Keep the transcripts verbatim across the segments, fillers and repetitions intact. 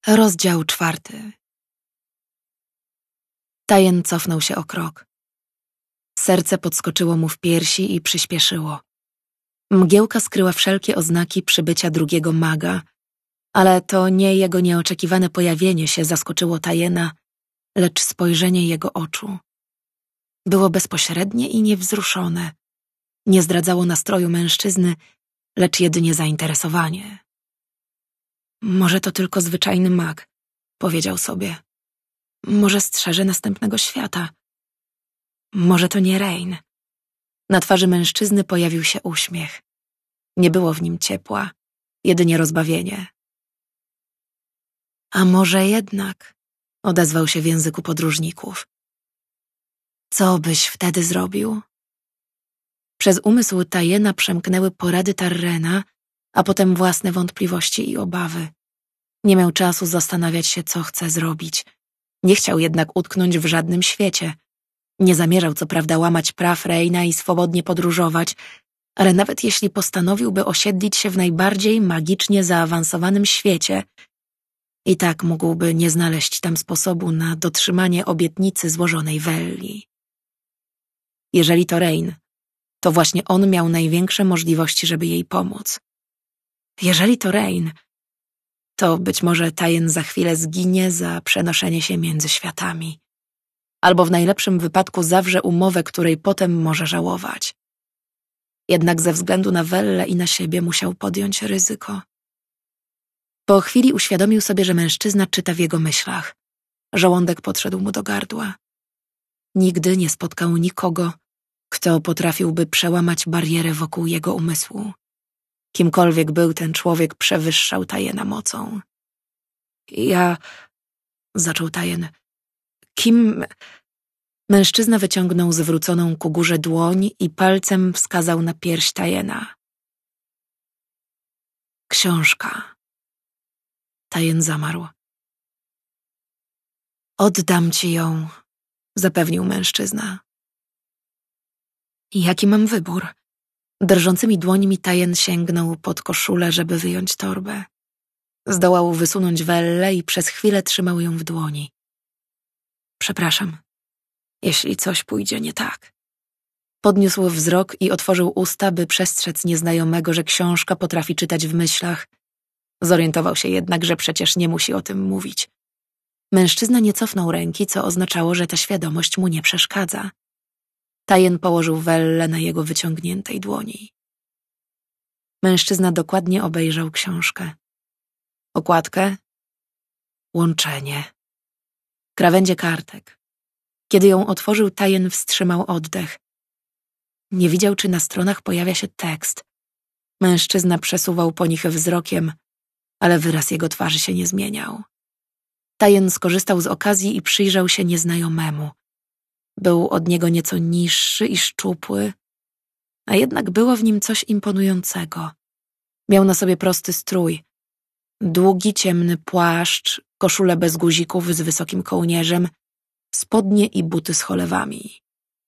Rozdział czwarty. Tajen cofnął się o krok. Serce podskoczyło mu w piersi i przyspieszyło. Mgiełka skryła wszelkie oznaki przybycia drugiego maga, ale to nie jego nieoczekiwane pojawienie się zaskoczyło Tajena, lecz spojrzenie jego oczu. Było bezpośrednie i niewzruszone. Nie zdradzało nastroju mężczyzny, lecz jedynie zainteresowanie. Może to tylko zwyczajny mag, powiedział sobie. Może strzeże następnego świata. Może to nie Rain. Na twarzy mężczyzny pojawił się uśmiech. Nie było w nim ciepła, jedynie rozbawienie. A może jednak, odezwał się w języku podróżników. Co byś wtedy zrobił? Przez umysł Tajena przemknęły porady Tarrena, a potem własne wątpliwości i obawy. Nie miał czasu zastanawiać się, co chce zrobić. Nie chciał jednak utknąć w żadnym świecie. Nie zamierzał co prawda łamać praw Raina i swobodnie podróżować, ale nawet jeśli postanowiłby osiedlić się w najbardziej magicznie zaawansowanym świecie, i tak mógłby nie znaleźć tam sposobu na dotrzymanie obietnicy złożonej Welli. Jeżeli to Rain, to właśnie on miał największe możliwości, żeby jej pomóc. Jeżeli to Rain, to być może Tajen za chwilę zginie za przenoszenie się między światami. Albo w najlepszym wypadku zawrze umowę, której potem może żałować. Jednak ze względu na Wellę i na siebie musiał podjąć ryzyko. Po chwili uświadomił sobie, że mężczyzna czyta w jego myślach. Żołądek podszedł mu do gardła. Nigdy nie spotkał nikogo, kto potrafiłby przełamać barierę wokół jego umysłu. Kimkolwiek był ten człowiek, przewyższał Tajena mocą. Ja... zaczął Tajen. Kim... Mężczyzna wyciągnął zwróconą ku górze dłoń i palcem wskazał na pierś Tajena. Książka. Tajen zamarł. Oddam ci ją, zapewnił mężczyzna. Jaki mam wybór? Drżącymi dłońmi Tajen sięgnął pod koszulę, żeby wyjąć torbę. Zdołał wysunąć Wellę i przez chwilę trzymał ją w dłoni. Przepraszam, jeśli coś pójdzie nie tak. Podniósł wzrok i otworzył usta, by przestrzec nieznajomego, że książka potrafi czytać w myślach. Zorientował się jednak, że przecież nie musi o tym mówić. Mężczyzna nie cofnął ręki, co oznaczało, że ta świadomość mu nie przeszkadza. Tajen położył Wellę na jego wyciągniętej dłoni. Mężczyzna dokładnie obejrzał książkę. Okładkę, łączenie, krawędzie kartek. Kiedy ją otworzył, Tajen wstrzymał oddech. Nie widział, czy na stronach pojawia się tekst. Mężczyzna przesuwał po nich wzrokiem, ale wyraz jego twarzy się nie zmieniał. Tajen skorzystał z okazji i przyjrzał się nieznajomemu. Był od niego nieco niższy i szczupły, a jednak było w nim coś imponującego. Miał na sobie prosty strój. Długi, ciemny płaszcz, koszulę bez guzików z wysokim kołnierzem, spodnie i buty z cholewami.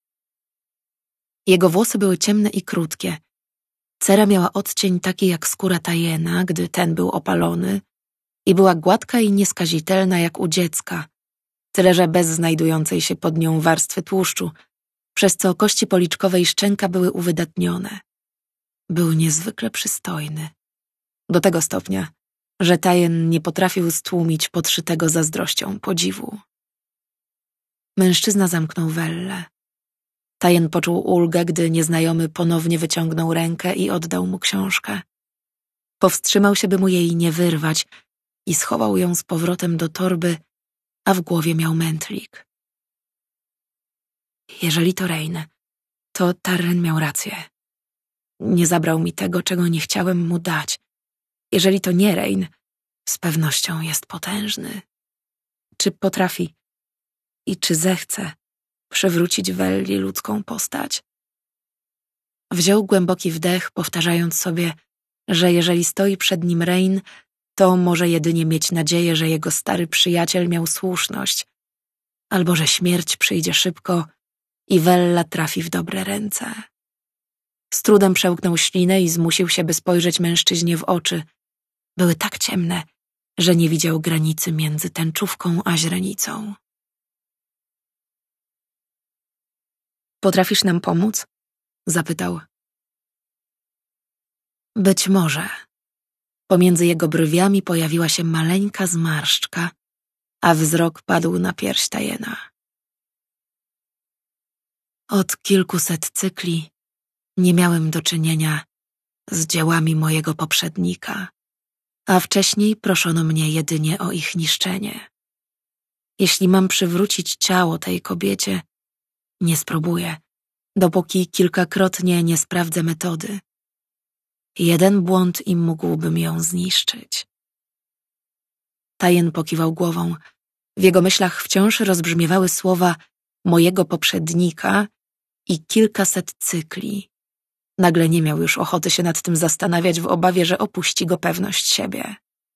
Jego włosy były ciemne i krótkie. Cera miała odcień taki jak skóra Tajena, gdy ten był opalony, i była gładka i nieskazitelna jak u dziecka, tyle że bez znajdującej się pod nią warstwy tłuszczu, przez co kości policzkowe i szczęka były uwydatnione. Był niezwykle przystojny. Do tego stopnia, że Tajen nie potrafił stłumić podszytego zazdrością podziwu. Mężczyzna zamknął Wellę. Tajen poczuł ulgę, gdy nieznajomy ponownie wyciągnął rękę i oddał mu książkę. Powstrzymał się, by mu jej nie wyrwać i schował ją z powrotem do torby, a w głowie miał mętlik. Jeżeli to Rain, to Tarren miał rację. Nie zabrał mi tego, czego nie chciałem mu dać. Jeżeli to nie Rain, z pewnością jest potężny. Czy potrafi i czy zechce przywrócić Welli ludzką postać? Wziął głęboki wdech, powtarzając sobie, że jeżeli stoi przed nim Rain, to może jedynie mieć nadzieję, że jego stary przyjaciel miał słuszność, albo że śmierć przyjdzie szybko i Wella trafi w dobre ręce. Z trudem przełknął ślinę i zmusił się, by spojrzeć mężczyźnie w oczy. Były tak ciemne, że nie widział granicy między tęczówką a źrenicą. Potrafisz nam pomóc? Zapytał. Być może. Pomiędzy jego brwiami pojawiła się maleńka zmarszczka, a wzrok padł na pierś Tayena. Od kilkuset cykli nie miałem do czynienia z dziełami mojego poprzednika, a wcześniej proszono mnie jedynie o ich niszczenie. Jeśli mam przywrócić ciało tej kobiecie, nie spróbuję, dopóki kilkakrotnie nie sprawdzę metody. Jeden błąd i mógłbym ją zniszczyć. Tayen pokiwał głową. W jego myślach wciąż rozbrzmiewały słowa mojego poprzednika i kilkaset cykli. Nagle nie miał już ochoty się nad tym zastanawiać w obawie, że opuści go pewność siebie.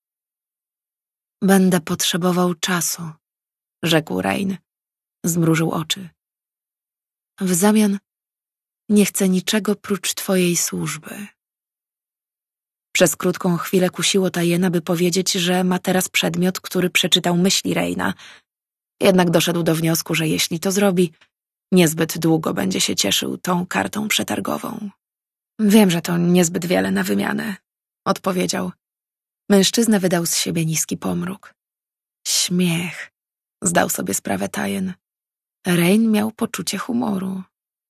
Będę potrzebował czasu, rzekł Rain. Zmrużył oczy. W zamian nie chcę niczego prócz twojej służby. Przez krótką chwilę kusiło Tayena, by powiedzieć, że ma teraz przedmiot, który przeczytał myśli Raina. Jednak doszedł do wniosku, że jeśli to zrobi, niezbyt długo będzie się cieszył tą kartą przetargową. Wiem, że to niezbyt wiele na wymianę, odpowiedział. Mężczyzna wydał z siebie niski pomruk. Śmiech, zdał sobie sprawę Tayen. Rain miał poczucie humoru.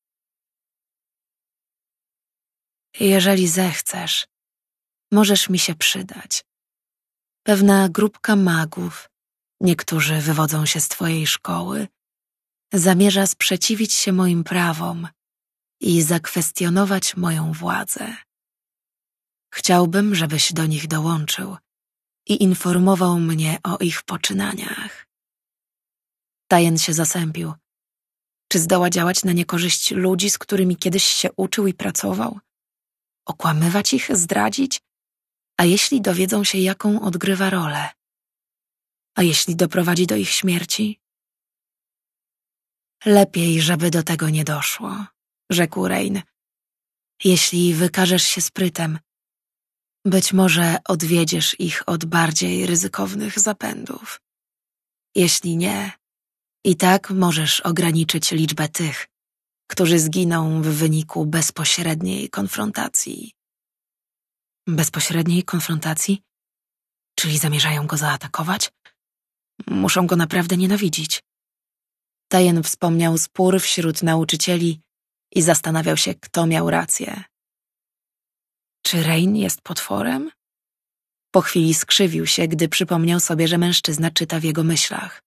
Jeżeli zechcesz, możesz mi się przydać. Pewna grupka magów, niektórzy wywodzą się z twojej szkoły, zamierza sprzeciwić się moim prawom i zakwestionować moją władzę. Chciałbym, żebyś do nich dołączył i informował mnie o ich poczynaniach. Tayen się zasępił. Czy zdoła działać na niekorzyść ludzi, z którymi kiedyś się uczył i pracował? Okłamywać ich, zdradzić? A jeśli dowiedzą się, jaką odgrywa rolę? A jeśli doprowadzi do ich śmierci? Lepiej, żeby do tego nie doszło, rzekł Rain. Jeśli wykażesz się sprytem, być może odwiedziesz ich od bardziej ryzykownych zapędów. Jeśli nie, i tak możesz ograniczyć liczbę tych, którzy zginą w wyniku bezpośredniej konfrontacji. Bezpośredniej konfrontacji? Czyli zamierzają go zaatakować? Muszą go naprawdę nienawidzić. Tayen wspomniał spór wśród nauczycieli i zastanawiał się, kto miał rację. Czy Rain jest potworem? Po chwili skrzywił się, gdy przypomniał sobie, że mężczyzna czyta w jego myślach.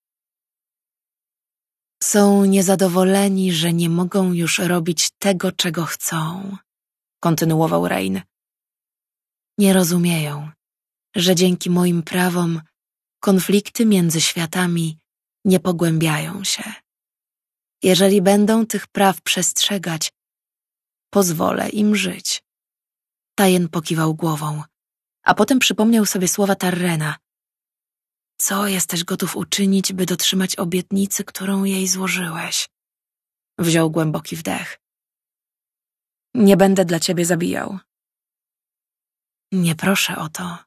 Są niezadowoleni, że nie mogą już robić tego, czego chcą, kontynuował Rain. Nie rozumieją, że dzięki moim prawom konflikty między światami nie pogłębiają się. Jeżeli będą tych praw przestrzegać, pozwolę im żyć. Tayen pokiwał głową, a potem przypomniał sobie słowa Tarrena. Co jesteś gotów uczynić, by dotrzymać obietnicy, którą jej złożyłeś? Wziął głęboki wdech. Nie będę dla ciebie zabijał. Nie proszę o to.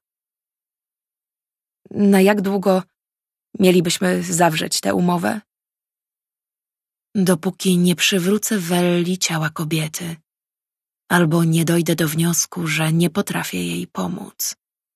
Na jak długo mielibyśmy zawrzeć tę umowę? Dopóki nie przywrócę Welli ciała kobiety, albo nie dojdę do wniosku, że nie potrafię jej pomóc.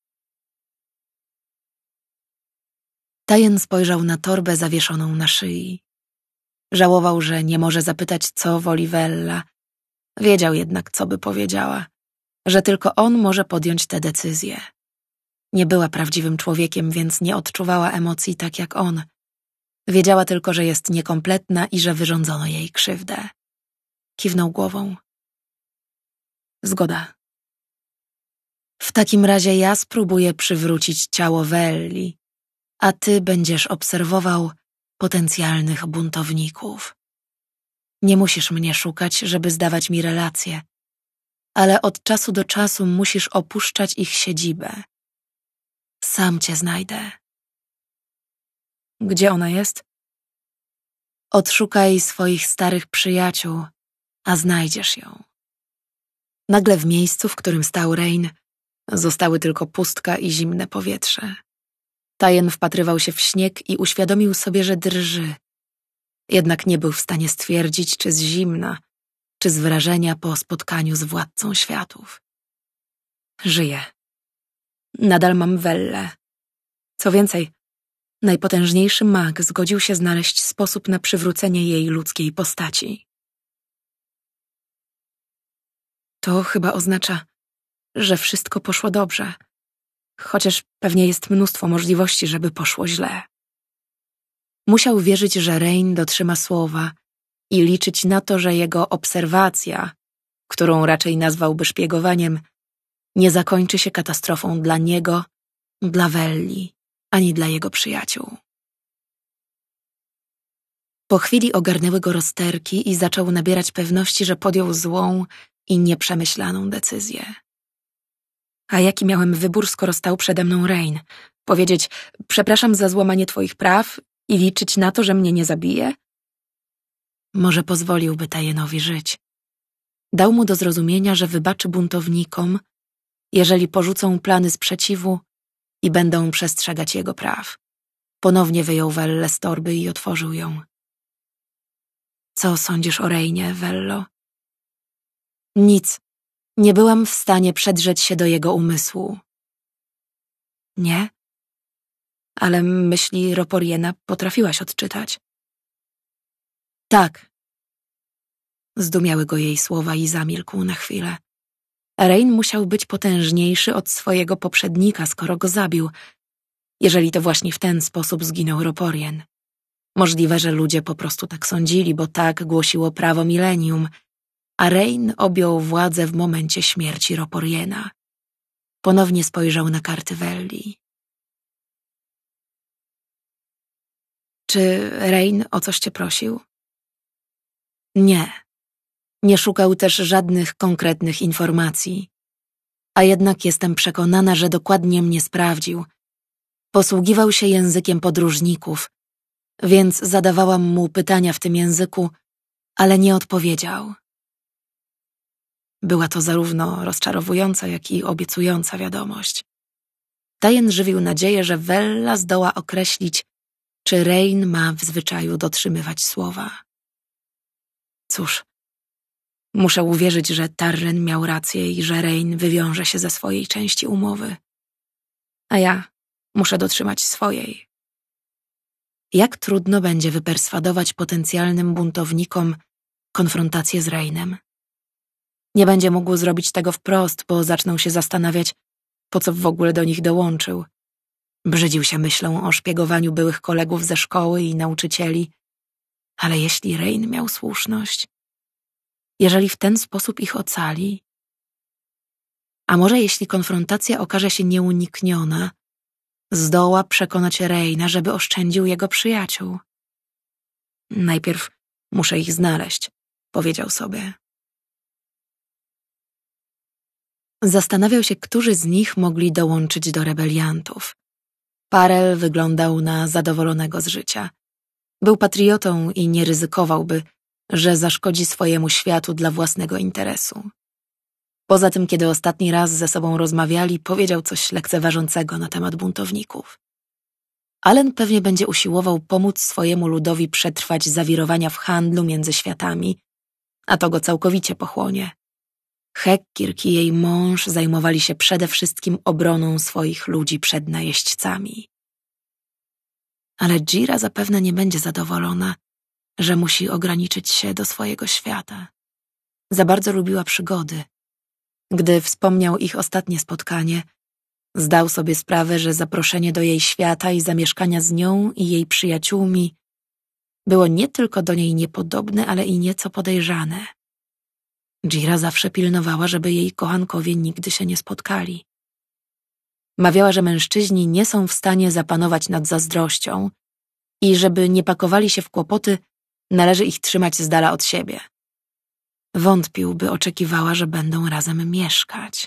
Tayen spojrzał na torbę zawieszoną na szyi. Żałował, że nie może zapytać, co woli Wella. Wiedział jednak, co by powiedziała, że tylko on może podjąć tę decyzję. Nie była prawdziwym człowiekiem, więc nie odczuwała emocji tak jak on. Wiedziała tylko, że jest niekompletna i że wyrządzono jej krzywdę. Kiwnął głową. Zgoda. W takim razie ja spróbuję przywrócić ciało Welli, a ty będziesz obserwował potencjalnych buntowników. Nie musisz mnie szukać, żeby zdawać mi relacje, ale od czasu do czasu musisz opuszczać ich siedzibę. Sam cię znajdę. Gdzie ona jest? Odszukaj swoich starych przyjaciół, a znajdziesz ją. Nagle w miejscu, w którym stał Rain, zostały tylko pustka i zimne powietrze. Tyen wpatrywał się w śnieg i uświadomił sobie, że drży. Jednak nie był w stanie stwierdzić, czy z zimna, czy z wrażenia po spotkaniu z władcą światów. Żyję. Nadal mam Wellę. Co więcej, najpotężniejszy mag zgodził się znaleźć sposób na przywrócenie jej ludzkiej postaci. To chyba oznacza, że wszystko poszło dobrze, chociaż pewnie jest mnóstwo możliwości, żeby poszło źle. Musiał wierzyć, że Rain dotrzyma słowa i liczyć na to, że jego obserwacja, którą raczej nazwałby szpiegowaniem, nie zakończy się katastrofą dla niego, dla Welli, ani dla jego przyjaciół. Po chwili ogarnęły go rozterki i zaczął nabierać pewności, że podjął złą i nieprzemyślaną decyzję. A jaki miałem wybór, skoro stał przede mną Rain? Powiedzieć, przepraszam za złamanie twoich praw i liczyć na to, że mnie nie zabije? Może pozwoliłby Tyenowi żyć. Dał mu do zrozumienia, że wybaczy buntownikom, jeżeli porzucą plany sprzeciwu i będą przestrzegać jego praw. Ponownie wyjął Wellę z torby i otworzył ją. Co sądzisz o Rainie, Wello? Nic. Nie byłam w stanie przedrzeć się do jego umysłu. Nie? Ale myśli Roporiena potrafiłaś odczytać. Tak. Zdumiały go jej słowa i zamilkł na chwilę. Rain musiał być potężniejszy od swojego poprzednika, skoro go zabił, jeżeli to właśnie w ten sposób zginął Roporien. Możliwe, że ludzie po prostu tak sądzili, bo tak głosiło prawo milenium, a Rain objął władzę w momencie śmierci Roporiena. Ponownie spojrzał na karty Welli. Czy Rain o coś cię prosił? Nie. Nie szukał też żadnych konkretnych informacji. A jednak jestem przekonana, że dokładnie mnie sprawdził. Posługiwał się językiem podróżników, więc zadawałam mu pytania w tym języku, ale nie odpowiedział. Była to zarówno rozczarowująca, jak i obiecująca wiadomość. Tyen żywił nadzieję, że Wella zdoła określić, czy Rain ma w zwyczaju dotrzymywać słowa. Cóż, muszę uwierzyć, że Tarren miał rację i że Rain wywiąże się ze swojej części umowy. A ja muszę dotrzymać swojej. Jak trudno będzie wyperswadować potencjalnym buntownikom konfrontację z Rainem. Nie będzie mógł zrobić tego wprost, bo zaczną się zastanawiać, po co w ogóle do nich dołączył. Brzydził się myślą o szpiegowaniu byłych kolegów ze szkoły i nauczycieli. Ale jeśli Rain miał słuszność, jeżeli w ten sposób ich ocali, a może jeśli konfrontacja okaże się nieunikniona, zdoła przekonać Raina, żeby oszczędził jego przyjaciół. Najpierw muszę ich znaleźć, powiedział sobie. Zastanawiał się, którzy z nich mogli dołączyć do rebeliantów. Parel wyglądał na zadowolonego z życia. Był patriotą i nie ryzykowałby, że zaszkodzi swojemu światu dla własnego interesu. Poza tym, kiedy ostatni raz ze sobą rozmawiali, powiedział coś lekceważącego na temat buntowników. Allen pewnie będzie usiłował pomóc swojemu ludowi przetrwać zawirowania w handlu między światami, a to go całkowicie pochłonie. Hekkirk i jej mąż zajmowali się przede wszystkim obroną swoich ludzi przed najeźdźcami. Ale Jira zapewne nie będzie zadowolona, że musi ograniczyć się do swojego świata. Za bardzo lubiła przygody. Gdy wspomniał ich ostatnie spotkanie, zdał sobie sprawę, że zaproszenie do jej świata i zamieszkania z nią i jej przyjaciółmi było nie tylko do niej niepodobne, ale i nieco podejrzane. Jira zawsze pilnowała, żeby jej kochankowie nigdy się nie spotkali. Mawiała, że mężczyźni nie są w stanie zapanować nad zazdrością i żeby nie pakowali się w kłopoty, należy ich trzymać z dala od siebie. Wątpił, by oczekiwała, że będą razem mieszkać.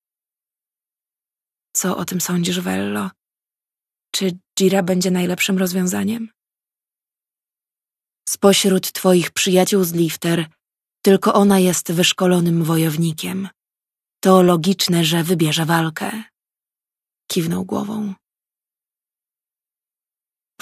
Co o tym sądzisz, Wello? Czy Jira będzie najlepszym rozwiązaniem? Spośród twoich przyjaciół z Lifter tylko ona jest wyszkolonym wojownikiem. To logiczne, że wybierze walkę. Kiwnął głową.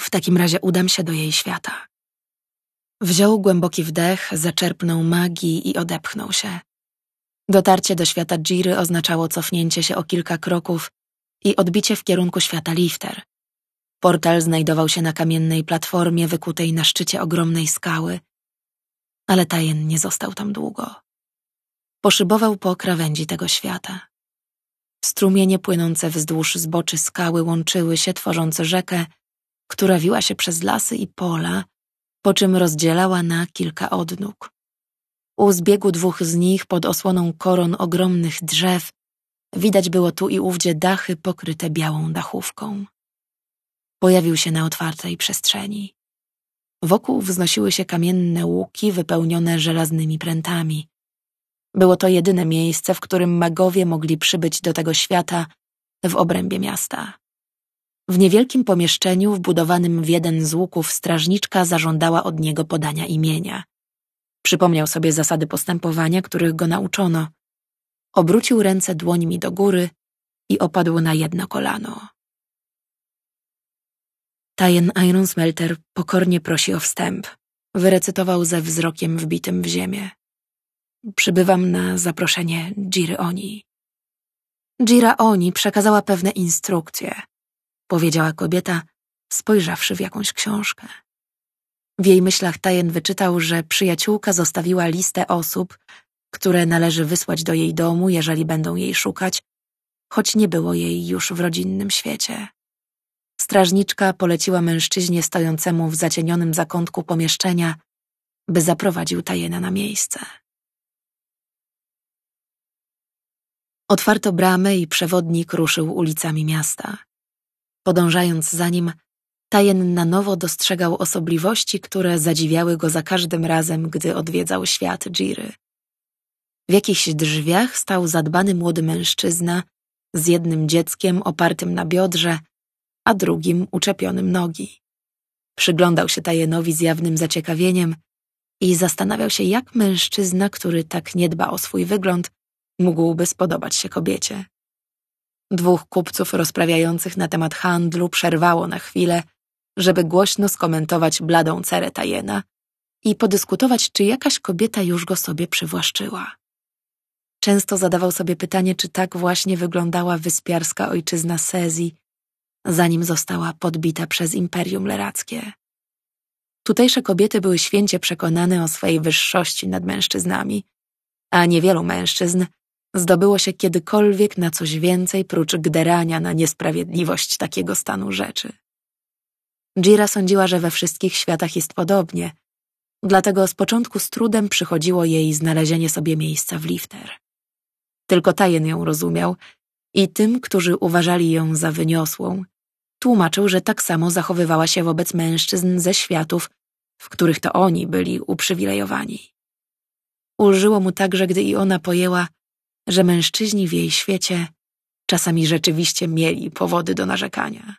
W takim razie udam się do jej świata. Wziął głęboki wdech, zaczerpnął magii i odepchnął się. Dotarcie do świata Jiry oznaczało cofnięcie się o kilka kroków i odbicie w kierunku świata Lifter. Portal znajdował się na kamiennej platformie wykutej na szczycie ogromnej skały, ale Tajen nie został tam długo. Poszybował po krawędzi tego świata. Strumienie płynące wzdłuż zboczy skały łączyły się, tworząc rzekę, która wiła się przez lasy i pola, po czym rozdzielała na kilka odnóg. U zbiegu dwóch z nich, pod osłoną koron ogromnych drzew, widać było tu i ówdzie dachy pokryte białą dachówką. Pojawił się na otwartej przestrzeni. Wokół wznosiły się kamienne łuki wypełnione żelaznymi prętami. Było to jedyne miejsce, w którym magowie mogli przybyć do tego świata w obrębie miasta. W niewielkim pomieszczeniu, wbudowanym w jeden z łuków, strażniczka zażądała od niego podania imienia. Przypomniał sobie zasady postępowania, których go nauczono. Obrócił ręce dłońmi do góry i opadł na jedno kolano. Tajen Ironsmelter pokornie prosi o wstęp. Wyrecytował ze wzrokiem wbitym w ziemię. Przybywam na zaproszenie Jiry Oni. Jira Oni przekazała pewne instrukcje, powiedziała kobieta, spojrzawszy w jakąś książkę. W jej myślach Tajen wyczytał, że przyjaciółka zostawiła listę osób, które należy wysłać do jej domu, jeżeli będą jej szukać, choć nie było jej już w rodzinnym świecie. Strażniczka poleciła mężczyźnie stojącemu w zacienionym zakątku pomieszczenia, by zaprowadził Tajena na miejsce. Otwarto bramę i przewodnik ruszył ulicami miasta. Podążając za nim, Tajen na nowo dostrzegał osobliwości, które zadziwiały go za każdym razem, gdy odwiedzał świat Jiry. W jakichś drzwiach stał zadbany młody mężczyzna z jednym dzieckiem opartym na biodrze, a drugim uczepionym nogi. Przyglądał się Tajenowi z jawnym zaciekawieniem i zastanawiał się, jak mężczyzna, który tak nie dba o swój wygląd, mógłby spodobać się kobiecie. Dwóch kupców rozprawiających na temat handlu przerwało na chwilę, żeby głośno skomentować bladą cerę Tajena i podyskutować, czy jakaś kobieta już go sobie przywłaszczyła. Często zadawał sobie pytanie, czy tak właśnie wyglądała wyspiarska ojczyzna Sezji, zanim została podbita przez Imperium Lerackie. Tutejsze kobiety były święcie przekonane o swej wyższości nad mężczyznami, a niewielu mężczyzn zdobyło się kiedykolwiek na coś więcej prócz gderania na niesprawiedliwość takiego stanu rzeczy. Jira sądziła, że we wszystkich światach jest podobnie, dlatego z początku z trudem przychodziło jej znalezienie sobie miejsca w Lifter. Tylko Tajen ją rozumiał i tym, którzy uważali ją za wyniosłą, tłumaczył, że tak samo zachowywała się wobec mężczyzn ze światów, w których to oni byli uprzywilejowani. Ulżyło mu także, gdy i ona pojęła, że mężczyźni w jej świecie czasami rzeczywiście mieli powody do narzekania.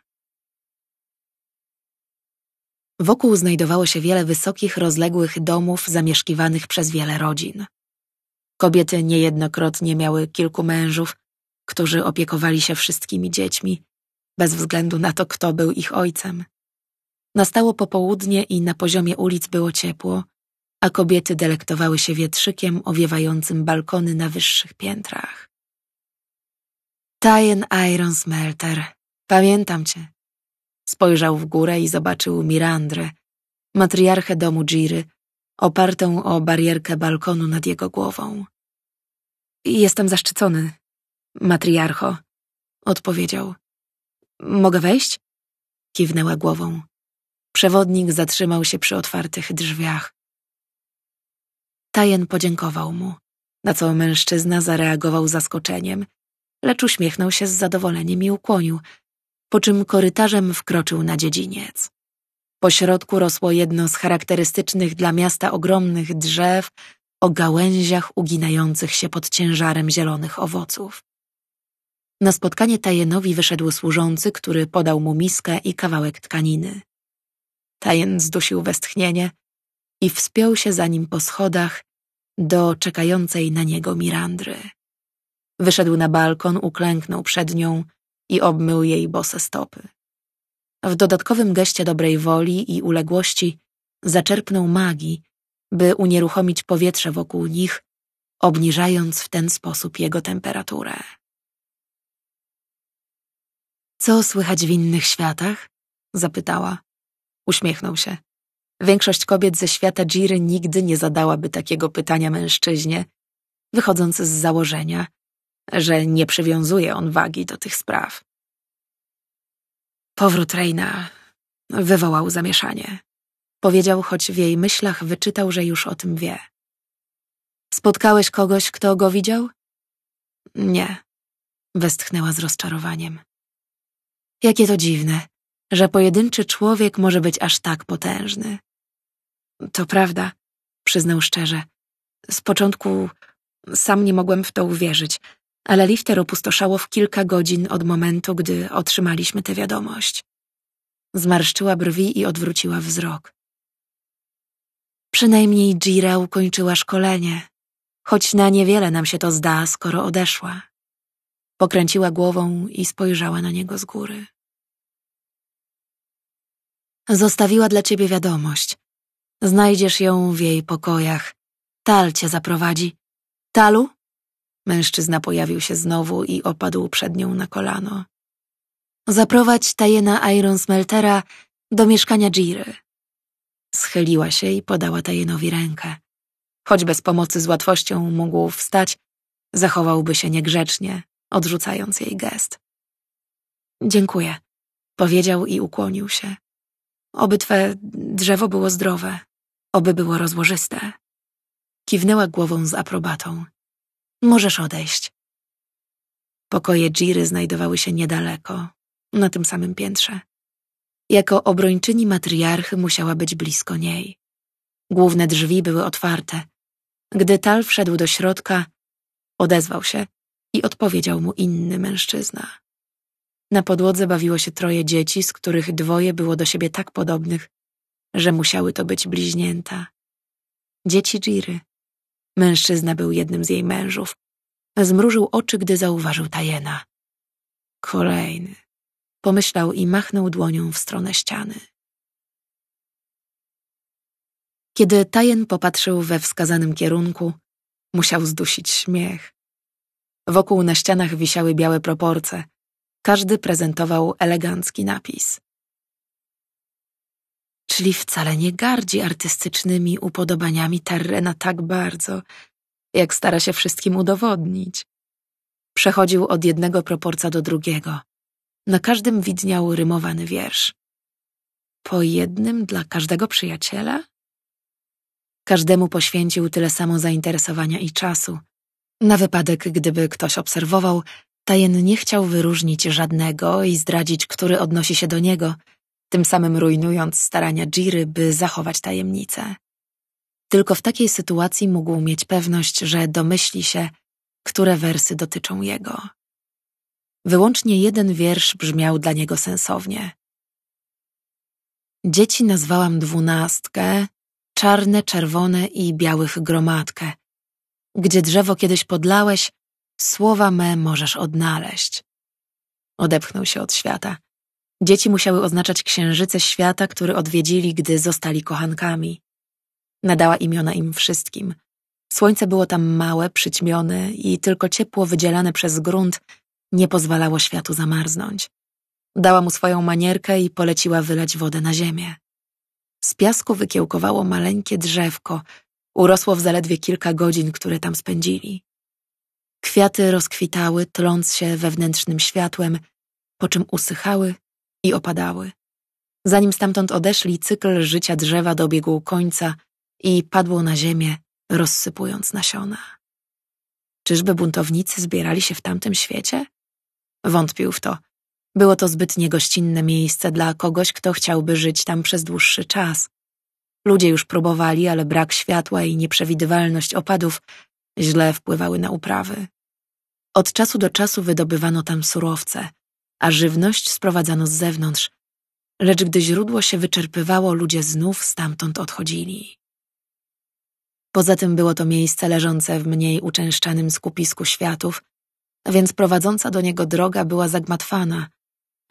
Wokół znajdowało się wiele wysokich, rozległych domów zamieszkiwanych przez wiele rodzin. Kobiety niejednokrotnie miały kilku mężów, którzy opiekowali się wszystkimi dziećmi, bez względu na to, kto był ich ojcem. Nastało popołudnie i na poziomie ulic było ciepło, a kobiety delektowały się wietrzykiem owiewającym balkony na wyższych piętrach. Tajen Ironsmelter, pamiętam cię. Spojrzał w górę i zobaczył Mirandrę, matriarchę domu Jiry, opartą o barierkę balkonu nad jego głową. Jestem zaszczycony, matriarcho, odpowiedział. Mogę wejść? Kiwnęła głową. Przewodnik zatrzymał się przy otwartych drzwiach. Tajen podziękował mu, na co mężczyzna zareagował zaskoczeniem, lecz uśmiechnął się z zadowoleniem i ukłonił, po czym korytarzem wkroczył na dziedziniec. Po środku rosło jedno z charakterystycznych dla miasta ogromnych drzew o gałęziach uginających się pod ciężarem zielonych owoców. Na spotkanie Tajenowi wyszedł służący, który podał mu miskę i kawałek tkaniny. Tajen zdusił westchnienie i wspiął się za nim po schodach do czekającej na niego Mirandry. Wyszedł na balkon, uklęknął przed nią i obmył jej bose stopy. W dodatkowym geście dobrej woli i uległości zaczerpnął magii, by unieruchomić powietrze wokół nich, obniżając w ten sposób jego temperaturę. Co słychać w innych światach? Zapytała. Uśmiechnął się. Większość kobiet ze świata Jiry nigdy nie zadałaby takiego pytania mężczyźnie, wychodząc z założenia, że nie przywiązuje on wagi do tych spraw. Powrót Reina wywołał zamieszanie. Powiedział, choć w jej myślach wyczytał, że już o tym wie. Spotkałeś kogoś, kto go widział? Nie, westchnęła z rozczarowaniem. Jakie to dziwne, że pojedynczy człowiek może być aż tak potężny. To prawda, przyznał szczerze. Z początku sam nie mogłem w to uwierzyć, ale lifter opustoszało w kilka godzin od momentu, gdy otrzymaliśmy tę wiadomość. Zmarszczyła brwi i odwróciła wzrok. Przynajmniej Jira ukończyła szkolenie, choć na niewiele nam się to zda, skoro odeszła. Pokręciła głową i spojrzała na niego z góry. Zostawiła dla ciebie wiadomość. Znajdziesz ją w jej pokojach. Tal cię zaprowadzi. Talu? Mężczyzna pojawił się znowu i opadł przed nią na kolano. Zaprowadź Tajena Iron Smeltera do mieszkania Jiry. Schyliła się i podała Tajenowi rękę. Choć bez pomocy z łatwością mógł wstać, zachowałby się niegrzecznie, odrzucając jej gest. Dziękuję, powiedział i ukłonił się. Oby twe drzewo było zdrowe, oby było rozłożyste. Kiwnęła głową z aprobatą. Możesz odejść. Pokoje Jiry znajdowały się niedaleko, na tym samym piętrze. Jako obrończyni matriarchy musiała być blisko niej. Główne drzwi były otwarte. Gdy Tal wszedł do środka, odezwał się i odpowiedział mu inny mężczyzna. Na podłodze bawiło się troje dzieci, z których dwoje było do siebie tak podobnych, że musiały to być bliźnięta. Dzieci Jiry. Mężczyzna był jednym z jej mężów. Zmrużył oczy, gdy zauważył Tajena. Kolejny. Pomyślał i machnął dłonią w stronę ściany. Kiedy Tajen popatrzył we wskazanym kierunku, musiał zdusić śmiech. Wokół na ścianach wisiały białe proporcje. Każdy prezentował elegancki napis. Czyli wcale nie gardzi artystycznymi upodobaniami Tarrena tak bardzo, jak stara się wszystkim udowodnić. Przechodził od jednego proporca do drugiego. Na każdym widniał rymowany wiersz. Po jednym dla każdego przyjaciela? Każdemu poświęcił tyle samo zainteresowania i czasu. Na wypadek, gdyby ktoś obserwował, Tajen nie chciał wyróżnić żadnego i zdradzić, który odnosi się do niego, tym samym rujnując starania Jiry, by zachować tajemnicę. Tylko w takiej sytuacji mógł mieć pewność, że domyśli się, które wersy dotyczą jego. Wyłącznie jeden wiersz brzmiał dla niego sensownie. Dzieci nazwałam dwunastkę, czarne, czerwone i białych gromadkę. Gdzie drzewo kiedyś podlałeś, słowa me możesz odnaleźć. Odepchnął się od świata. Dzieci musiały oznaczać księżyce świata, który odwiedzili, gdy zostali kochankami. Nadała imiona im wszystkim. Słońce było tam małe, przyćmione i tylko ciepło wydzielane przez grunt nie pozwalało światu zamarznąć. Dała mu swoją manierkę i poleciła wylać wodę na ziemię. Z piasku wykiełkowało maleńkie drzewko, urosło w zaledwie kilka godzin, które tam spędzili. Kwiaty rozkwitały, tląc się wewnętrznym światłem, po czym usychały i opadały. Zanim stamtąd odeszli, cykl życia drzewa dobiegł końca i padło na ziemię, rozsypując nasiona. Czyżby buntownicy zbierali się w tamtym świecie? Wątpił w to. Było to zbyt niegościnne miejsce dla kogoś, kto chciałby żyć tam przez dłuższy czas. Ludzie już próbowali, ale brak światła i nieprzewidywalność opadów źle wpływały na uprawy. Od czasu do czasu wydobywano tam surowce, a żywność sprowadzano z zewnątrz, lecz gdy źródło się wyczerpywało, ludzie znów stamtąd odchodzili. Poza tym było to miejsce leżące w mniej uczęszczanym skupisku światów, więc prowadząca do niego droga była zagmatwana,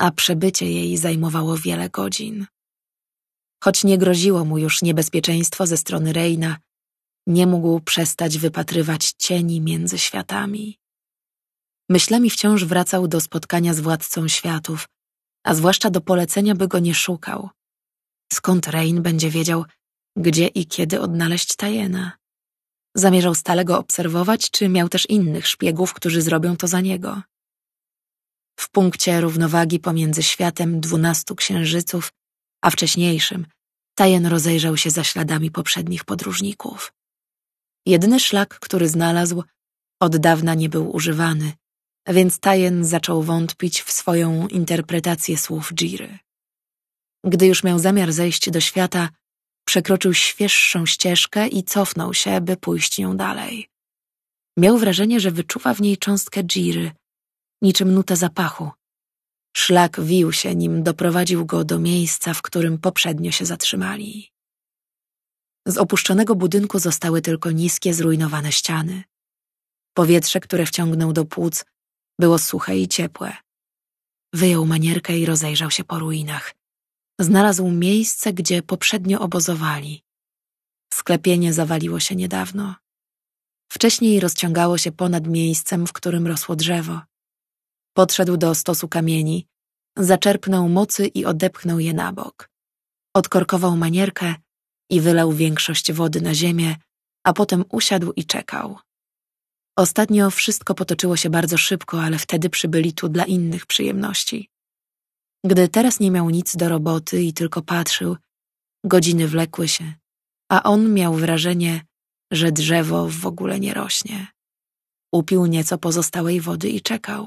a przebycie jej zajmowało wiele godzin. Choć nie groziło mu już niebezpieczeństwo ze strony Reyna, nie mógł przestać wypatrywać cieni między światami. Myślami wciąż wracał do spotkania z władcą światów, a zwłaszcza do polecenia, by go nie szukał. Skąd Reyn będzie wiedział, gdzie i kiedy odnaleźć Tyena? Zamierzał stale go obserwować, czy miał też innych szpiegów, którzy zrobią to za niego? W punkcie równowagi pomiędzy światem dwunastu księżyców a wcześniejszym, Tyen rozejrzał się za śladami poprzednich podróżników. Jedyny szlak, który znalazł, od dawna nie był używany, więc Tyen zaczął wątpić w swoją interpretację słów Jiry. Gdy już miał zamiar zejść do świata, przekroczył świeższą ścieżkę i cofnął się, by pójść nią dalej. Miał wrażenie, że wyczuwa w niej cząstkę Jiry, niczym nutę zapachu. Szlak wił się, nim doprowadził go do miejsca, w którym poprzednio się zatrzymali. Z opuszczonego budynku zostały tylko niskie, zrujnowane ściany. Powietrze, które wciągnął do płuc, było suche i ciepłe. Wyjął manierkę i rozejrzał się po ruinach. Znalazł miejsce, gdzie poprzednio obozowali. Sklepienie zawaliło się niedawno. Wcześniej rozciągało się ponad miejscem, w którym rosło drzewo. Podszedł do stosu kamieni, zaczerpnął mocy i odepchnął je na bok. Odkorkował manierkę i wylał większość wody na ziemię, a potem usiadł i czekał. Ostatnio wszystko potoczyło się bardzo szybko, ale wtedy przybyli tu dla innych przyjemności. Gdy teraz nie miał nic do roboty i tylko patrzył, godziny wlekły się, a on miał wrażenie, że drzewo w ogóle nie rośnie. Upił nieco pozostałej wody i czekał.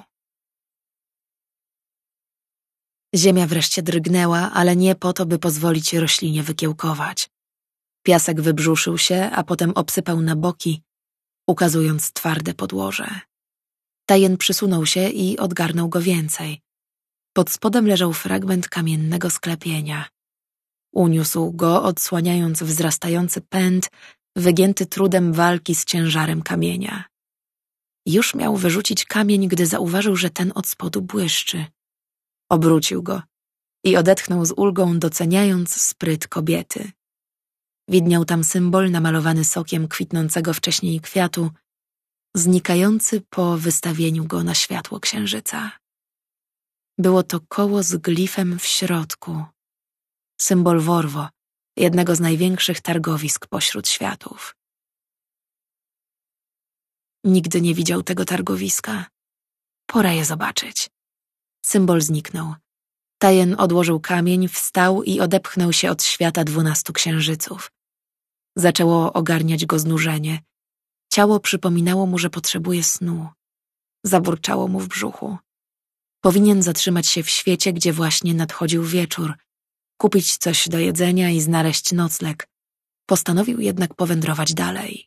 Ziemia wreszcie drgnęła, ale nie po to, by pozwolić roślinie wykiełkować. Piasek wybrzuszył się, a potem obsypał na boki, ukazując twarde podłoże. Tyen przysunął się i odgarnął go więcej. Pod spodem leżał fragment kamiennego sklepienia. Uniósł go, odsłaniając wzrastający pęd, wygięty trudem walki z ciężarem kamienia. Już miał wyrzucić kamień, gdy zauważył, że ten od spodu błyszczy. Obrócił go i odetchnął z ulgą, doceniając spryt kobiety. Widniał tam symbol namalowany sokiem kwitnącego wcześniej kwiatu, znikający po wystawieniu go na światło księżyca. Było to koło z glifem w środku. Symbol Vorwo, jednego z największych targowisk pośród światów. Nigdy nie widział tego targowiska. Pora je zobaczyć. Symbol zniknął. Tyen odłożył kamień, wstał i odepchnął się od świata dwunastu księżyców. Zaczęło ogarniać go znużenie. Ciało przypominało mu, że potrzebuje snu. Zaburczało mu w brzuchu. Powinien zatrzymać się w świecie, gdzie właśnie nadchodził wieczór, kupić coś do jedzenia i znaleźć nocleg. Postanowił jednak powędrować dalej.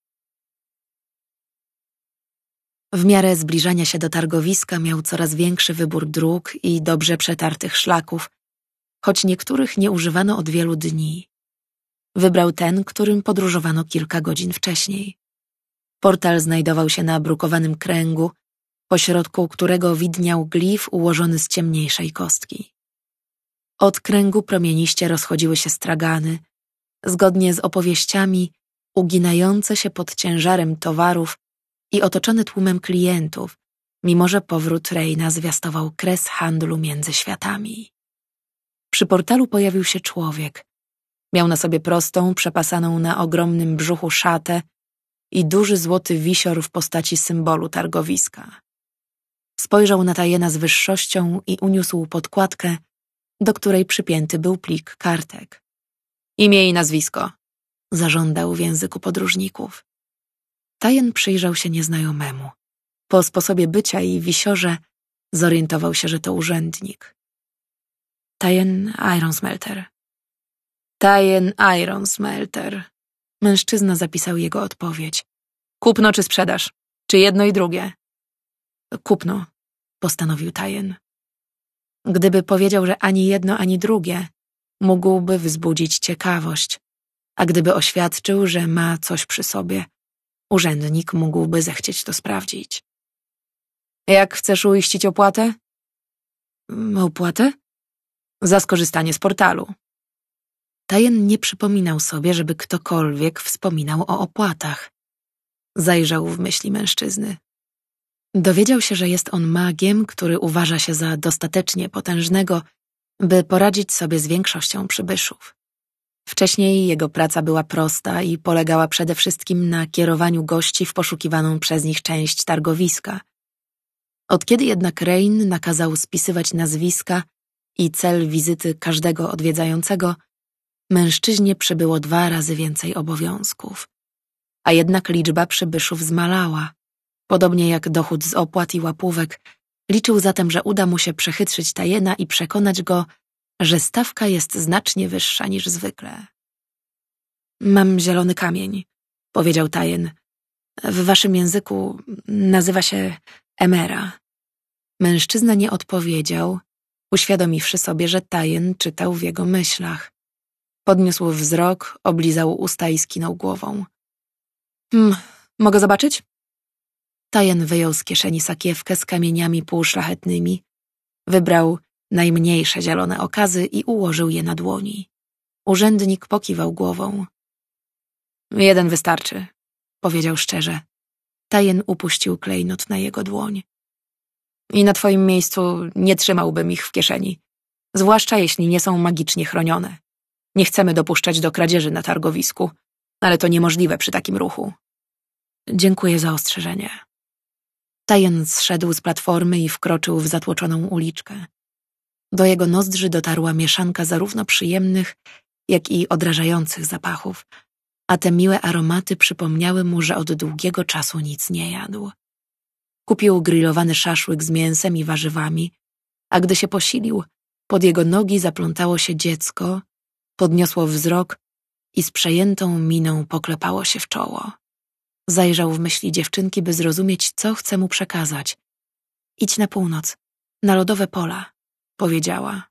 W miarę zbliżania się do targowiska miał coraz większy wybór dróg i dobrze przetartych szlaków, choć niektórych nie używano od wielu dni. Wybrał ten, którym podróżowano kilka godzin wcześniej. Portal znajdował się na brukowanym kręgu, pośrodku którego widniał glif ułożony z ciemniejszej kostki. Od kręgu promieniście rozchodziły się stragany, zgodnie z opowieściami uginające się pod ciężarem towarów i otoczone tłumem klientów, mimo że powrót Reyna zwiastował kres handlu między światami. Przy portalu pojawił się człowiek. Miał na sobie prostą, przepasaną na ogromnym brzuchu szatę i duży złoty wisior w postaci symbolu targowiska. Spojrzał na Tyena z wyższością i uniósł podkładkę, do której przypięty był plik kartek. Imię i nazwisko, zażądał w języku podróżników. Tyen przyjrzał się nieznajomemu. Po sposobie bycia i wisiorze zorientował się, że to urzędnik. Tyen Ironsmelter. Tyen Ironsmelter. Mężczyzna zapisał jego odpowiedź. Kupno czy sprzedaż? Czy jedno i drugie? Kupno, postanowił Tyen. Gdyby powiedział, że ani jedno, ani drugie, mógłby wzbudzić ciekawość, a gdyby oświadczył, że ma coś przy sobie, urzędnik mógłby zechcieć to sprawdzić. Jak chcesz uiścić opłatę? Opłatę? Za skorzystanie z portalu. Tajen nie przypominał sobie, żeby ktokolwiek wspominał o opłatach. Zajrzał w myśli mężczyzny. Dowiedział się, że jest on magiem, który uważa się za dostatecznie potężnego, by poradzić sobie z większością przybyszów. Wcześniej jego praca była prosta i polegała przede wszystkim na kierowaniu gości w poszukiwaną przez nich część targowiska. Od kiedy jednak Rain nakazał spisywać nazwiska i cel wizyty każdego odwiedzającego, mężczyźnie przybyło dwa razy więcej obowiązków. A jednak liczba przybyszów zmalała. Podobnie jak dochód z opłat i łapówek, liczył zatem, że uda mu się przechytrzyć Tajena i przekonać go, że stawka jest znacznie wyższa niż zwykle. Mam zielony kamień, powiedział Tajen. W waszym języku nazywa się Emera. Mężczyzna nie odpowiedział, uświadomiwszy sobie, że Tajen czytał w jego myślach. Podniósł wzrok, oblizał usta i skinął głową. Hmm, mogę zobaczyć? Tajen wyjął z kieszeni sakiewkę z kamieniami półszlachetnymi, wybrał najmniejsze zielone okazy i ułożył je na dłoni. Urzędnik pokiwał głową. Jeden wystarczy, powiedział szczerze. Tajen upuścił klejnot na jego dłoń. I na twoim miejscu nie trzymałbym ich w kieszeni, zwłaszcza jeśli nie są magicznie chronione. Nie chcemy dopuszczać do kradzieży na targowisku, ale to niemożliwe przy takim ruchu. Dziękuję za ostrzeżenie. Tajen zszedł z platformy i wkroczył w zatłoczoną uliczkę. Do jego nozdrzy dotarła mieszanka zarówno przyjemnych, jak i odrażających zapachów, a te miłe aromaty przypomniały mu, że od długiego czasu nic nie jadł. Kupił grillowany szaszłyk z mięsem i warzywami, a gdy się posilił, pod jego nogi zaplątało się dziecko, podniosło wzrok i z przejętą miną poklepało się w czoło. Zajrzał w myśli dziewczynki, by zrozumieć, co chce mu przekazać. Idź na północ, na lodowe pola, powiedziała.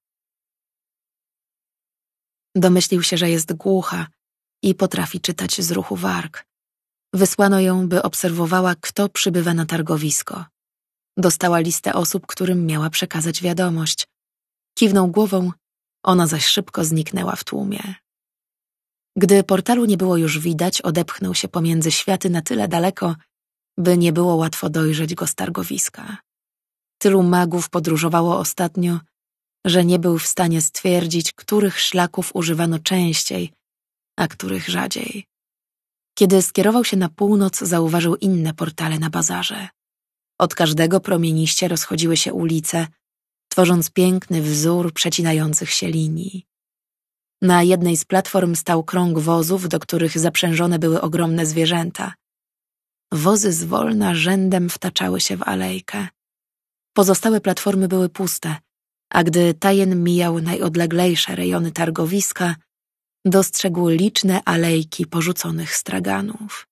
Domyślił się, że jest głucha i potrafi czytać z ruchu warg. Wysłano ją, by obserwowała, kto przybywa na targowisko. Dostała listę osób, którym miała przekazać wiadomość. Kiwnął głową, ona zaś szybko zniknęła w tłumie. Gdy portalu nie było już widać, odepchnął się pomiędzy światy na tyle daleko, by nie było łatwo dojrzeć go z targowiska. Tylu magów podróżowało ostatnio, że nie był w stanie stwierdzić, których szlaków używano częściej, a których rzadziej. Kiedy skierował się na północ, zauważył inne portale na bazarze. Od każdego promieniście rozchodziły się ulice, tworząc piękny wzór przecinających się linii. Na jednej z platform stał krąg wozów, do których zaprzężone były ogromne zwierzęta. Wozy zwolna rzędem wtaczały się w alejkę. Pozostałe platformy były puste, a gdy Tajen mijał najodleglejsze rejony targowiska, dostrzegł liczne alejki porzuconych straganów.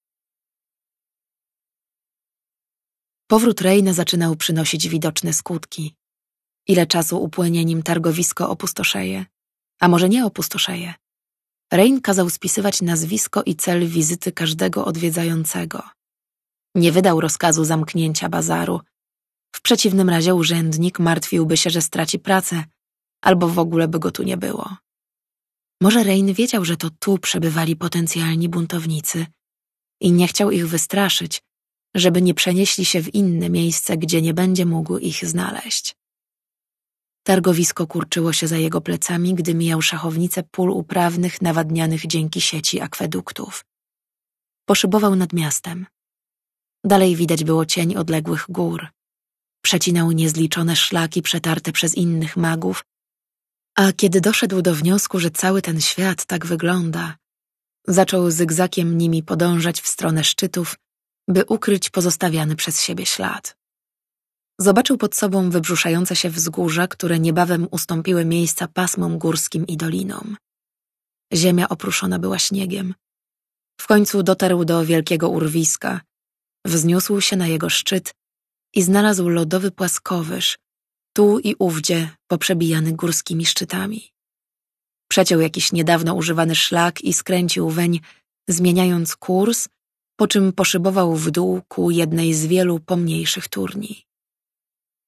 Powrót Raina zaczynał przynosić widoczne skutki. Ile czasu upłynie, nim targowisko opustoszeje? A może nie opustoszeje? Rain kazał spisywać nazwisko i cel wizyty każdego odwiedzającego. Nie wydał rozkazu zamknięcia bazaru. W przeciwnym razie urzędnik martwiłby się, że straci pracę, albo w ogóle by go tu nie było. Może Rain wiedział, że to tu przebywali potencjalni buntownicy i nie chciał ich wystraszyć, żeby nie przenieśli się w inne miejsce, gdzie nie będzie mógł ich znaleźć. Targowisko kurczyło się za jego plecami, gdy mijał szachownice pól uprawnych nawadnianych dzięki sieci akweduktów. Poszybował nad miastem. Dalej widać było cień odległych gór. Przecinał niezliczone szlaki przetarte przez innych magów, a kiedy doszedł do wniosku, że cały ten świat tak wygląda, zaczął zygzakiem nimi podążać w stronę szczytów, by ukryć pozostawiany przez siebie ślad. Zobaczył pod sobą wybrzuszające się wzgórza, które niebawem ustąpiły miejsca pasmom górskim i dolinom. Ziemia oprószona była śniegiem. W końcu dotarł do wielkiego urwiska, wzniósł się na jego szczyt i znalazł lodowy płaskowyż, tu i ówdzie poprzebijany górskimi szczytami. Przeciął jakiś niedawno używany szlak i skręcił weń, zmieniając kurs, po czym poszybował w dół ku jednej z wielu pomniejszych turni.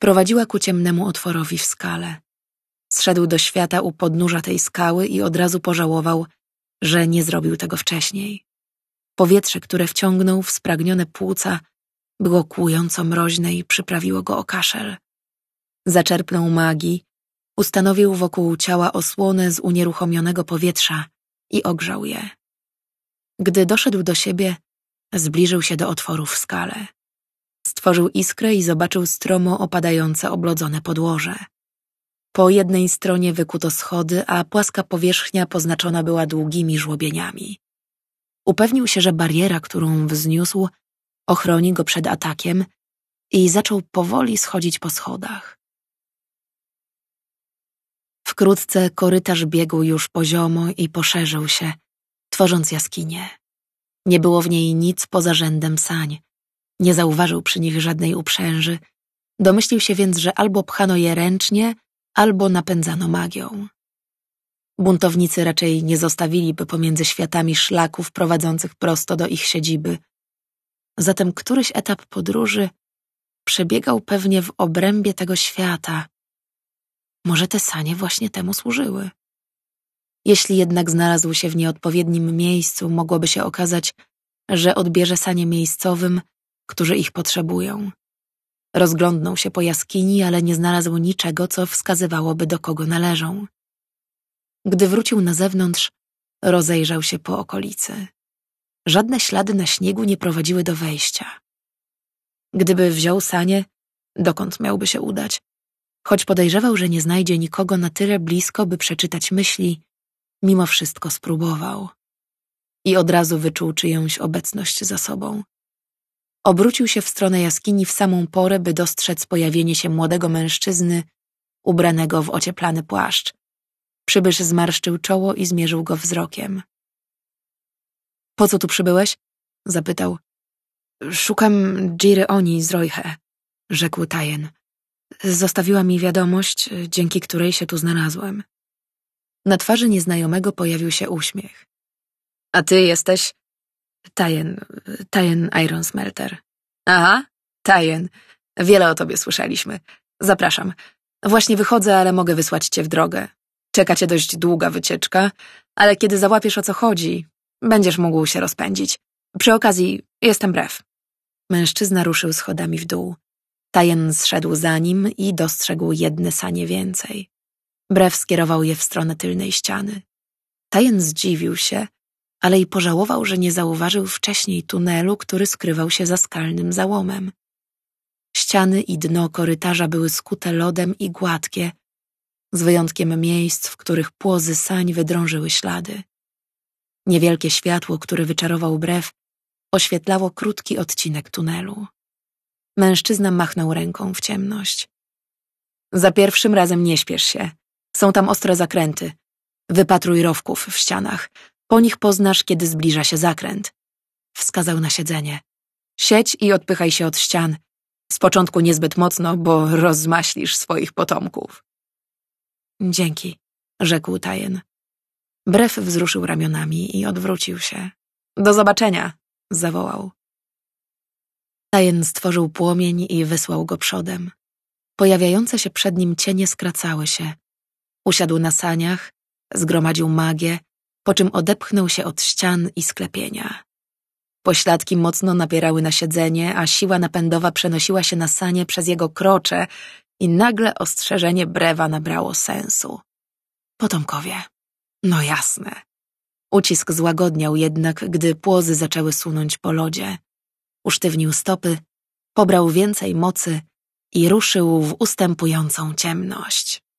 prowadziła ku ciemnemu otworowi w skale. Zszedł do świata u podnóża tej skały i od razu pożałował, że nie zrobił tego wcześniej. Powietrze, które wciągnął w spragnione płuca, było kłująco mroźne i przyprawiło go o kaszel. Zaczerpnął magii, ustanowił wokół ciała osłonę z unieruchomionego powietrza i ogrzał je. Gdy doszedł do siebie, zbliżył się do otworu w skale. Stworzył iskrę i zobaczył stromo opadające oblodzone podłoże. Po jednej stronie wykuto schody, a płaska powierzchnia poznaczona była długimi żłobieniami. Upewnił się, że bariera, którą wzniósł, ochroni go przed atakiem i zaczął powoli schodzić po schodach. Wkrótce korytarz biegł już poziomo i poszerzył się, tworząc jaskinię. Nie było w niej nic poza rzędem sań. Nie zauważył przy nich żadnej uprzęży. Domyślił się więc, że albo pchano je ręcznie, albo napędzano magią. Buntownicy raczej nie zostawiliby pomiędzy światami szlaków prowadzących prosto do ich siedziby. Zatem któryś etap podróży przebiegał pewnie w obrębie tego świata. Może te sanie właśnie temu służyły. Jeśli jednak znalazł się w nieodpowiednim miejscu, mogłoby się okazać, że odbierze sanie miejscowym, którzy ich potrzebują. Rozglądnął się po jaskini, ale nie znalazł niczego, co wskazywałoby, do kogo należą. Gdy wrócił na zewnątrz, rozejrzał się po okolicy. Żadne ślady na śniegu nie prowadziły do wejścia. Gdyby wziął sanie, dokąd miałby się udać? Choć podejrzewał, że nie znajdzie nikogo na tyle blisko, by przeczytać myśli, mimo wszystko spróbował. I od razu wyczuł czyjąś obecność za sobą. Obrócił się w stronę jaskini w samą porę, by dostrzec pojawienie się młodego mężczyzny ubranego w ocieplany płaszcz. Przybysz zmarszczył czoło i zmierzył go wzrokiem. — Po co tu przybyłeś? — zapytał. — Szukam Jiry Oni z Roiche — rzekł Tajen. Zostawiła mi wiadomość, dzięki której się tu znalazłem. Na twarzy nieznajomego pojawił się uśmiech. — A ty jesteś... Tajen, Tajen Ironsmelter. — Aha, Tajen. Wiele o tobie słyszeliśmy. Zapraszam. Właśnie wychodzę, ale mogę wysłać cię w drogę. Czeka cię dość długa wycieczka, ale kiedy załapiesz, o co chodzi, będziesz mógł się rozpędzić. Przy okazji jestem Brew. Mężczyzna ruszył schodami w dół. Tajen zszedł za nim i dostrzegł jedne sanie więcej. Brew skierował je w stronę tylnej ściany. Tajen zdziwił się, ale i pożałował, że nie zauważył wcześniej tunelu, który skrywał się za skalnym załomem. Ściany i dno korytarza były skute lodem i gładkie, z wyjątkiem miejsc, w których płozy sań wydrążyły ślady. Niewielkie światło, które wyczarował Brew, oświetlało krótki odcinek tunelu. Mężczyzna machnął ręką w ciemność. — Za pierwszym razem nie śpiesz się. Są tam ostre zakręty. Wypatruj rowków w ścianach. Po nich poznasz, kiedy zbliża się zakręt. Wskazał na siedzenie. Siedź i odpychaj się od ścian. Z początku niezbyt mocno, bo rozmaślisz swoich potomków. Dzięki, rzekł Tajen. Brew wzruszył ramionami i odwrócił się. Do zobaczenia, zawołał. Tajen stworzył płomień i wysłał go przodem. Pojawiające się przed nim cienie skracały się. Usiadł na saniach, zgromadził magię, po czym odepchnął się od ścian i sklepienia. Pośladki mocno napierały na siedzenie, a siła napędowa przenosiła się na sanie przez jego krocze i nagle ostrzeżenie Brewa nabrało sensu. Potomkowie. No jasne. Ucisk złagodniał jednak, gdy płozy zaczęły sunąć po lodzie. Usztywnił stopy, pobrał więcej mocy i ruszył w ustępującą ciemność.